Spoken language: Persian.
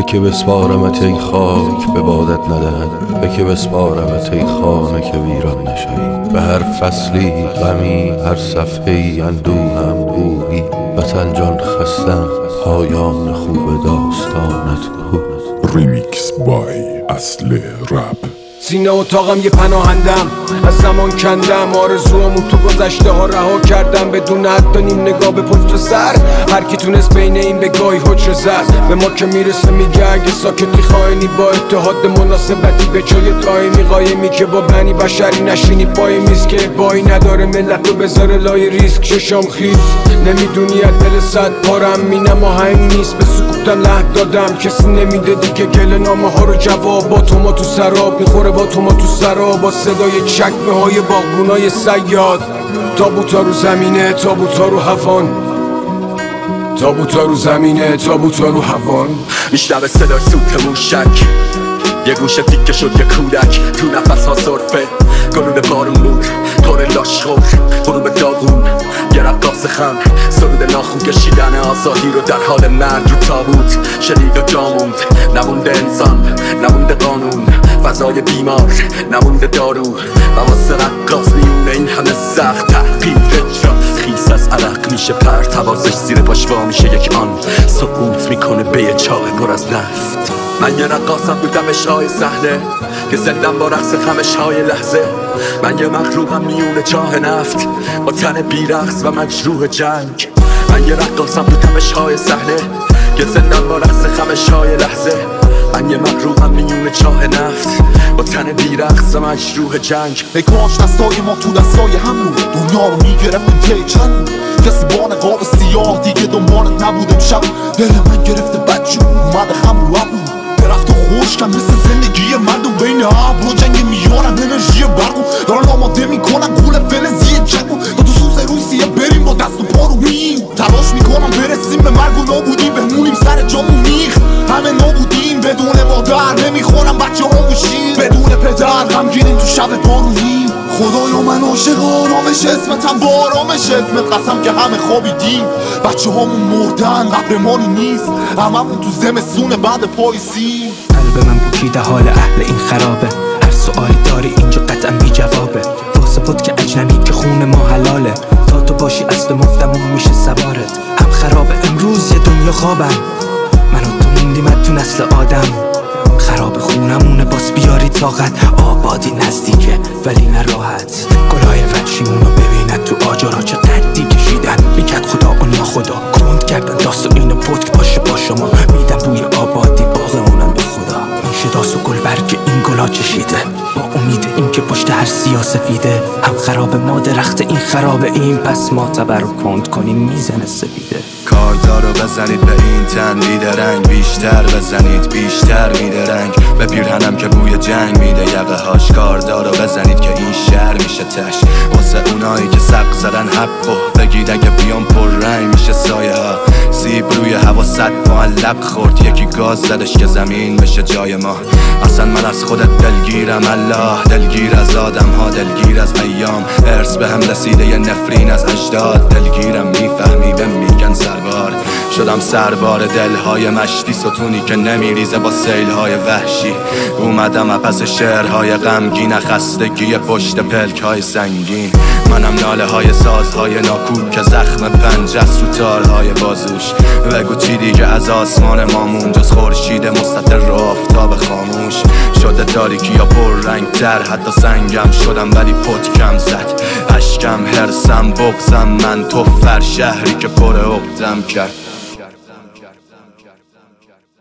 که بسپارمت ای خاک به بادت ندهد، به که بسپارمت ای خانه که ویران نشوی. به هر فصلی غمی، هر صفحه‌ای اندوهم بویی. وطن جان خستم، پایان خوب داستانت کو. ریمیکس بای اصل رپ. سینه اتاقم یه پناهندم، از زمان کندم آرزوامو تو گذشته ها رها کردم. بدون حتی نیم نگاه به پشت سر، هر کی تونست بین این بگاهی حجره زد. به ما که میرسه میگه اگه ساکتی خائنی، با اتحاد مناسبتی به جای دائمی قایمی. که با بنی بشری نشینی پای میز، که بایی نداره ملت رو بذاره لای ریسک. چشام خیز نمیدونی از دل صد پارم، مینم آهنگ نیست به سکوتم لحن دادم. کسی نمیده دیگه گل نامه ها رو جواب، با تو ما تو سراب میخوره، با تو ما تو سرا. با صدای چکمه های باغبونای صیاد، تابوتا رو زمینه، تابوتا رو هوان. تابوتا رو زمینه، تابوتا رو هوان. میشنوه صدای سوت موشک، یه گوشه تیکه شد یه کودک. تو نفس ها صرفه گلون بارون بود، طور لاشخور غروب داغون. یه رقاص خم سرود ناخون کشیدن آزادی رو در حال مرگ رو تابوت. شدید و جاموند، نمونده انسان، نمونده قانون. فضای بیمار، نمونده دارو. و واسه رقاص میونه این همه سخت تحقیر اجرا. خیس از عرق میشه پرت، حواسش زیر پاشوا میشه یک آن. سقوط میکنه به یه چاه پر از نفت. من یه رقاصم تو دمش‌های صحنه، که زندم با رقص خمش‌های لحظه. من یه مغروقم میونه چاه نفت، با تن بیرقص و مجروح جنگ. من یه رقاصم تو دمش‌های صحنه، که زندم با رقص خمش‌های لحظه. من یه مغروقم میونه چاه نفت، با تن بیرقص و مجروح جنگ. ای کاش دستای ما تو دستای هم بود، دنیا رو میگرفتیم که چند. کسی با نقاب سیاه دیگه دنبالت نبود امشب. دل من گرفته بدجور اومده خم رو ابرو. درخت و خشکم مثل زندگی مردم، بین ابر و جنگ میارن انرژی برقو. دارن آماده میکنن گول فلزی جنگو. تا تو سوز روسیه بریم با دست و پا رو میم. تلاش میکنم برسیم به مرگ و نابودی، بمونیم سر جامون میخ. همه نابودیم بدون مادر، نمیخورم بچه ها موشیم. بدون پدر غمگینیم تو شب بارونی. خدایا من عاشق آرامش اسمتم، با آرامش اسمت قسم که همه خوابیدیم. بچه هامون مردن قبر ما نیست، هممون تو زمستون بعد پاییزی. قلب من پوکیده حال اهل این خرابه، هر سوالی داری اینجا قطعا بی جوابه. واسه بود که اجنبی که خون ما حلاله، تا تو باشی اصل مفتمون میشه سوارت. هم خرابه امروز یه دنیا خوابم، من و تو موندیم تو نسل آدم. خراب خونمونه باز بیاری طاقت، آبادی نزدیکه ولی نه راحت. گلای وحشیمونو ببیند تو آجارا چه قدی کشیدن. میکرد خدا و ناخدا کند کردن داست و اینو پتک باشه با شما. میدم بوی آبادی باغمونم به خدا. میشه داست و گل برگ این گلا چشیده، با امید این که پشت هر سیاه سفیده. هم خراب ما درخت این خرابه این، پس ما تبر رو کند کنیم میزنه سفیده. کاردارو بزنید به این تن بیدرنگ، بیشتر بزنید بیشتر میده رنگ. به پیرهنم که بوی جنگ میده یقه هاش. کاردارو بزنید که این شهر میشه تش، واسه اونایی که سق زدن حقو بگید اگه بیام پر رنگ میشه سایه ها. سیب روی هوا صد معلق خورد، یکی گاز زدش که زمین بشه جای ما. اصلا من از خودت دلگیرم الله، دلگیر از آدم ها، دلگیر از ایام. ارث به هم رسیده یه نفرین از اجداد، دلگیرم میفهمی به میگن سربار. شدم سربار دلهای مشتی، ستونی که نمیریزه با سیلهای وحشی. اومدم پس شعرهای غمگین، خستگی پشت پلکهای سنگین. منم ناله های سازهای ناکوب که زخم پنجه رو تارهای بازوش. بگو چی دیگه از آسمان مامون، جز خورشید مستتر رو آفتاب خاموش. شده تاریکی یا پر رنگ تر، حتی سنگم شدم ولی پتکم زد. اشکم هرسم بغزم من تو فر شهری که پر عقدم کرد.